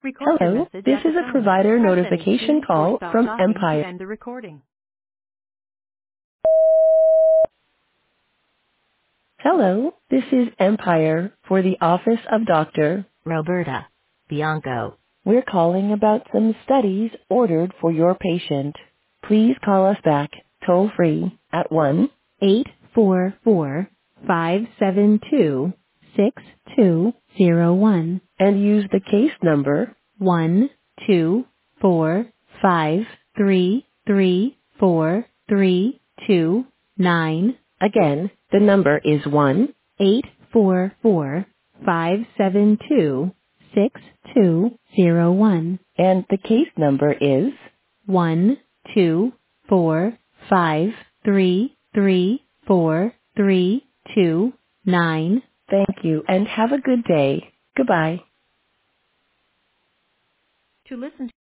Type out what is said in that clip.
Record your Hello, message this at the is a tone. provider Press any notification key or call stop from talking to Empire. end the recording. Hello, this is Empire for the office of Dr. Roberta Bianco. We're calling about some studies ordered for your patient. Please call us back toll free at 1-844-572-6201 and use the case number 124533432. Again, the number is 1-844-572-6201 and the case number is 124533432. Thank you and have a good day. Goodbye. To listen